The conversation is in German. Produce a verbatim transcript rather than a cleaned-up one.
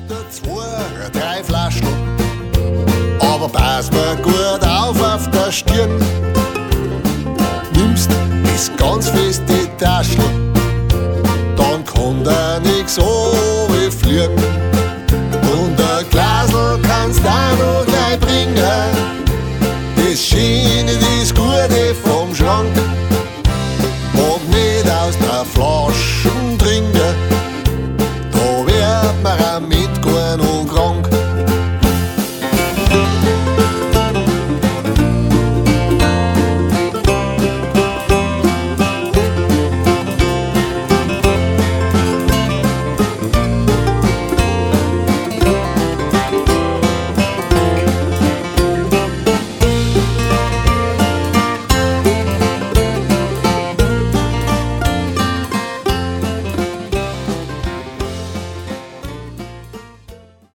oder zwei, drei Flaschen. Aber pass mir gut auf auf der Stirn. Nimmst bis ganz fest die Taschen, dann kann da nix an.